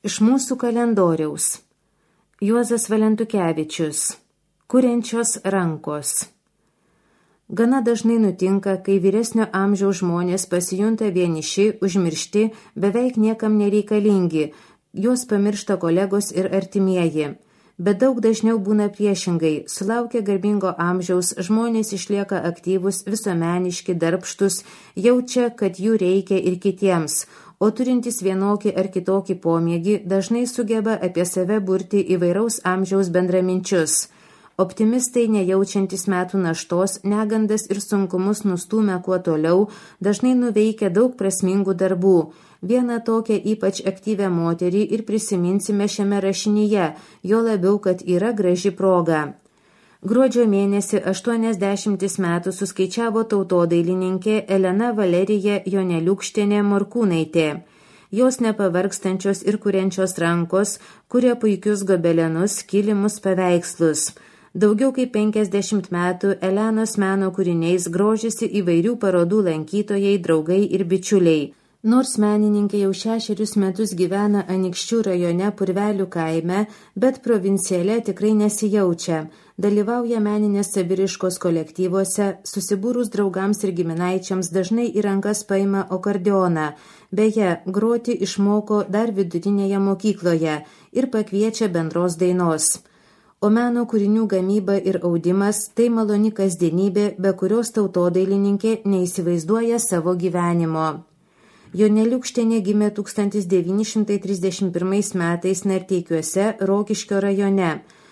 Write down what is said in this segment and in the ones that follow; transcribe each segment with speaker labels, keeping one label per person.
Speaker 1: Iš mūsų kalendoriaus. Juozas Valentukevičius. Kuriančios rankos. Gana dažnai nutinka, kai vyresnio amžiaus žmonės pasijunta vieniši, užmiršti, beveik niekam nereikalingi, juos pamiršta kolegos ir artimieji. Bet daug dažniau būna priešingai, sulaukę garbingo amžiaus, žmonės išlieka aktyvus, visuomeniški, darbštus, jaučia, kad jų reikia ir kitiems, o turintys vienokį ar kitokį pomėgį dažnai sugeba apie save burti įvairaus amžiaus bendraminčius. Optimistai, nejaučiantis metų naštos, negandas ir sunkumus nustūmę kuo toliau, dažnai nuveikia daug prasmingų darbų. Vieną tokią ypač aktyvią moterį ir prisiminsime šiame rašinyje, jo labiau, kad yra graži proga. Gruodžio mėnesį 80 metų suskaičiavo tautodailininkė Elena Valerija Joneliukštienė Morkūnaitė. Jos nepavargstančios ir kuriančios rankos kuria puikius gobelenus, kilimus, paveikslus. Daugiau kaip 50 metų Elenos meno kūriniais grožisi įvairių parodų lankytojai, draugai ir bičiuliai. Nors menininkė jau 6 metus gyvena Anykščių rajone Purvelių kaime, bet provinciale tikrai nesijaučia. Dalyvauja meninės saviriškos kolektyvuose, susibūrus draugams ir giminaičiams dažnai į rankas paima akordeoną. Beje, groti išmoko dar vidurinėje mokykloje ir pakviečia bendros dainos. O meno kūrinių gamyba ir audimas tai maloni kasdienybė, be kurios tautodailininkė neįsivaizduoja savo gyvenimo. Joneliukštienė gimė 1931 metais Narteikiuose, Rokiškio rajone.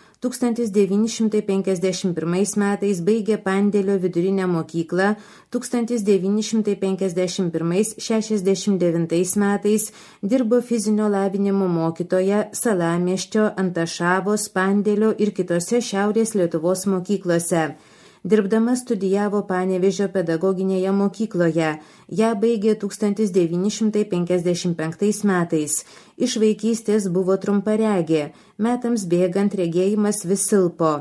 Speaker 1: 1951 metais baigė Pandėlio vidurinę mokyklą, 1951–69 metais dirbo fizinio lavinimo mokytoja Salamiesčio, Antašavos, Pandėlio ir kitose Šiaurės Lietuvos mokyklose. Dirbdama studijavo Panevėžio pedagoginėje mokykloje. Ją baigė 1955 metais. Iš vaikystės buvo trumparegė. Metams bėgant regėjimas vis silpo.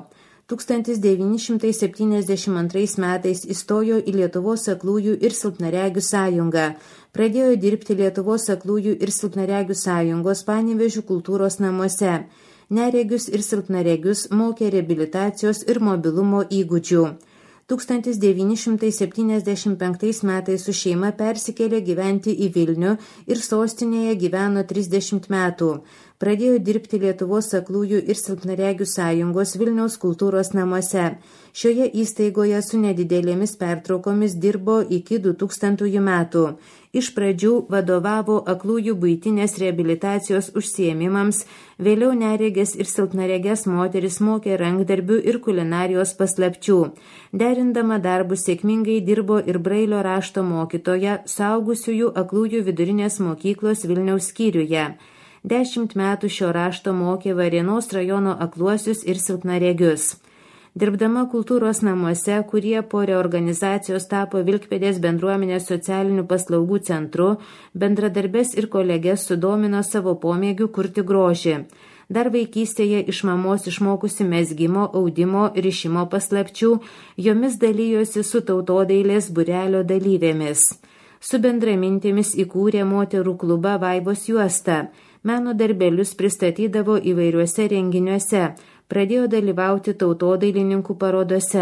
Speaker 1: 1972 metais įstojo į Lietuvos aklųjų ir silpnaregių sąjungą. Pradėjo dirbti Lietuvos aklųjų ir silpnaregių sąjungos Panevėžių kultūros namuose. Neregius ir silpnaregius mokė reabilitacijos ir mobilumo įgūdžių. 1975 metais su šeima persikėlė gyventi į Vilnių ir sostinėje gyveno 30 metų. Pradėjo dirbti Lietuvos aklųjų ir silpnaregių sąjungos Vilniaus kultūros namuose. Šioje įstaigoje su nedidelėmis pertraukomis dirbo iki 2000 metų. Iš pradžių vadovavo aklųjų buitinės reabilitacijos užsiėmimams, vėliau neregės ir silpnaregės moteris mokė rankdarbių ir kulinarijos paslapčių. Derindama darbus sėkmingai dirbo ir brailio rašto mokytoja suaugusiųjų aklųjų vidurinės mokyklos Vilniaus skyriuje. 10 metų šio rašto mokė Varėnos rajono akluosius ir silpnaregius. Dirbdama kultūros namuose, kurie po reorganizacijos tapo Vilkpėdės bendruomenės socialinių paslaugų centru, bendradarbės ir kolegės sudomino savo pomėgių kurti grožį. Dar vaikystėje iš mamos išmokusi mezgimo, audimo, rišimo paslapčių, jomis dalyjosi su tautodailės būrelio dalyvėmis. Su bendramintėmis įkūrė moterų klubą Vaivos juosta. Meno darbelius pristatydavo įvairiuose renginiuose. Pradėjo dalyvauti tautodailininkų parodose.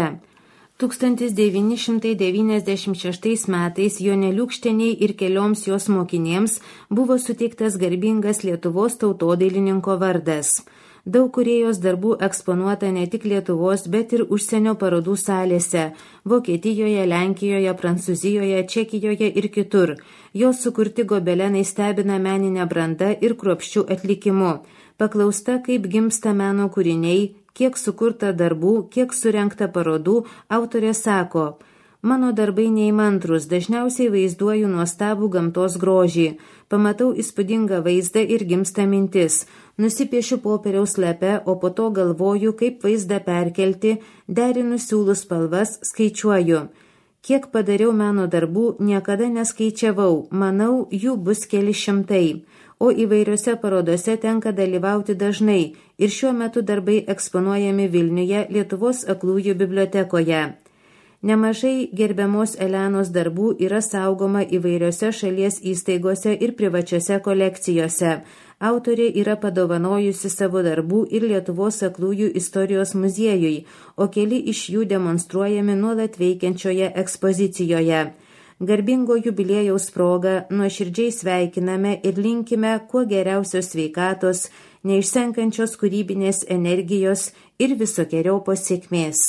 Speaker 1: 1996 metais Joneliukštienei ir kelioms jos mokinėms buvo suteiktas garbingas Lietuvos tautodailininko vardas. Daug kūrėjos darbų eksponuota ne tik Lietuvos, bet ir užsienio parodų salėse – Vokietijoje, Lenkijoje, Prancūzijoje, Čekijoje ir kitur. Jos sukurti gobelenai stebina meninę brandą ir kruopščių atlikimu. Paklausta, kaip gimsta meno kūriniai, kiek sukurta darbų, kiek surengta parodų, autorė sako: mano darbai neįmantrus, dažniausiai vaizduoju nuostabų gamtos grožį. Pamatau įspūdingą vaizdą ir gimsta mintis. Nusipiešiu popieriaus lape, o po to galvoju, kaip vaizdą perkelti, derinu siūlų spalvas, skaičiuoju. Kiek padariau meno darbų, niekada neskaičiavau, manau, jų bus keli šimtai. O įvairiose parodose tenka dalyvauti dažnai ir šiuo metu darbai eksponuojami Vilniuje Lietuvos aklųjų bibliotekoje. Nemažai gerbiamos Elenos darbų yra saugoma įvairiose šalies įstaigose ir privačiose kolekcijose. Autorė yra padovanojusi savo darbų ir Lietuvos aklųjų istorijos muziejui, o keli iš jų demonstruojami nuolat veikiančioje ekspozicijoje. Garbingo jubiliejaus proga nuoširdžiai sveikiname ir linkime kuo geriausios sveikatos, neišsenkančios kūrybinės energijos ir visokeriopos sėkmės.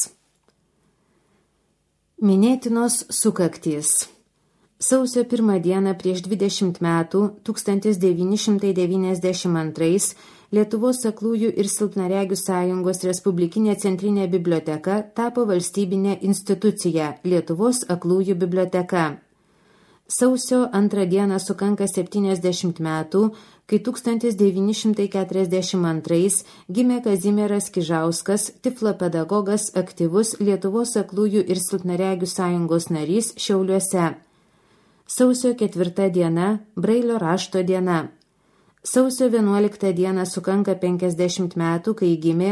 Speaker 1: Minėtinos sukaktys. Sausio 1 dieną prieš 20 metų, 1992, Lietuvos aklųjų ir silpnaregių sąjungos Respublikinė centrinė biblioteka tapo valstybinė institucija Lietuvos aklųjų biblioteka. Sausio 2 dieną sukanka 70 metų, kai 1942 gimė Kazimieras Kižauskas, tiflopedagogas, aktyvus Lietuvos aklųjų ir silpnaregių sąjungos narys Šiauliuose. Sausio 4 diena – Brailio rašto diena. Sausio 11 dieną sukanka 50 metų, kai gimė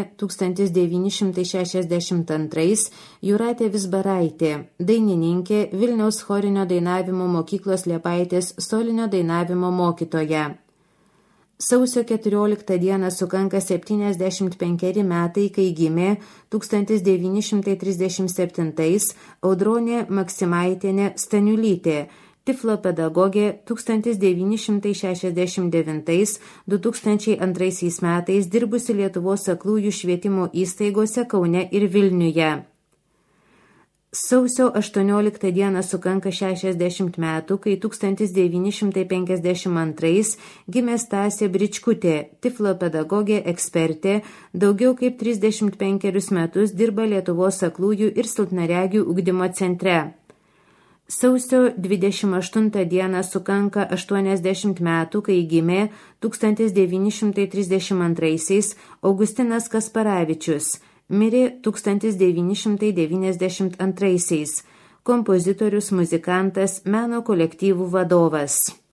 Speaker 1: 1962 Jūratė Vizbaraitė, dainininkė, Vilniaus chorinio dainavimo mokyklos Liepaitės solinio dainavimo mokytoja. Sausio 14 dieną sukanka 75 metai, kai gimė 1937 Audronė Maksimaitienė Staniulytė, tiflopedagogė 1969–2002 metais dirbusi Lietuvos aklųjų švietimo įstaigose Kaune ir Vilniuje. Sausio 18 dieną sukanka 60 metų, kai 1952 gimė Stasė Bričkutė, tiflopedagogė ekspertė, daugiau kaip 35 metus dirba Lietuvos aklųjų ir silpnaregių ugdymo centre. Sausio 28 dieną sukanka 80 metų, kai gimė 1932 Augustinas Kasparavičius, mirė 1992, kompozitorius, muzikantas, meno kolektyvų vadovas.